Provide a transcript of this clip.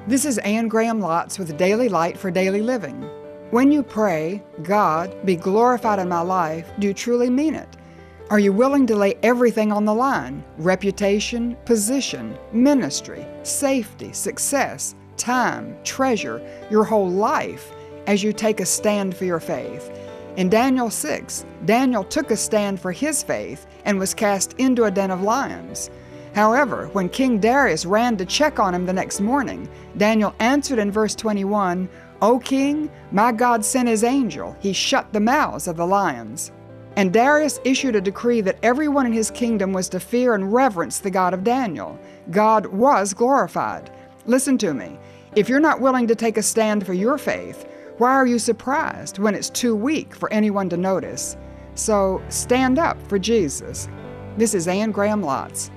This is Anne Graham Lotz with Daily Light for Daily Living. When you pray, "God, be glorified in my life," do you truly mean it? Are you willing to lay everything on the line? Reputation, position, ministry, safety, success, time, treasure, your whole life as you take a stand for your faith. In Daniel 6, Daniel took a stand for his faith and was cast into a den of lions. However, when King Darius ran to check on him the next morning, Daniel answered in verse 21, "O king, my God sent his angel. He shut the mouths of the lions." And Darius issued a decree that everyone in his kingdom was to fear and reverence the God of Daniel. God was glorified. Listen to me. If you're not willing to take a stand for your faith, why are you surprised when it's too weak for anyone to notice? So stand up for Jesus. This is Anne Graham Lotz.